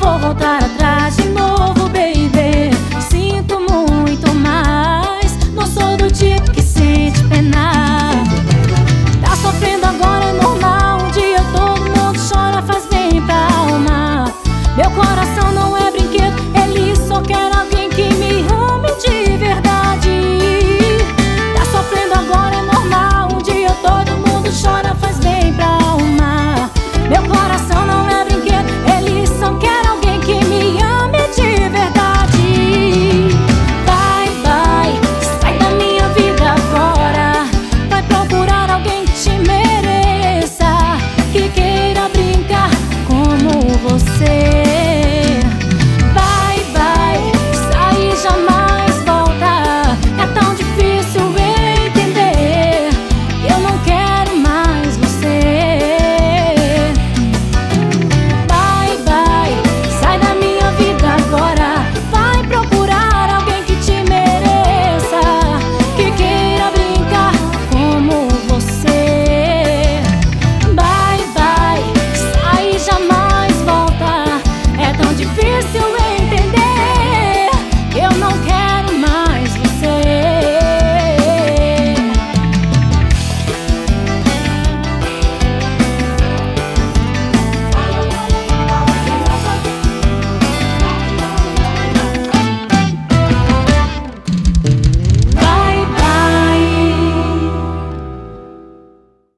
vou voltar atrás de novo, baby. Sinto muito mais, não sou do tipo que sente pena. Tá sofrendo agora, é normal. Um dia todo mundo chora, faz bem pra alma. Meu coração não é brinquedo, ele só quer alguém que me ame de verdade. Tá sofrendo agora, é normal. Um dia todo mundo chora, faz bem pra alma. Meu coração não é brinquedo, ele só quer alguém que me ame de verdade. Vai, vai, sai da minha vida agora. Vai procurar alguém que te mereça, que queira brincar como você. Vai, vai, sai e jamais volta. É tão difícil entender, eu não quero mais você. Vai, vai, sai da minha vida agora. Vai procurar alguém que te mereça, que queira brincar como você. Vai, vai, sai e jamais volta. É tão difícil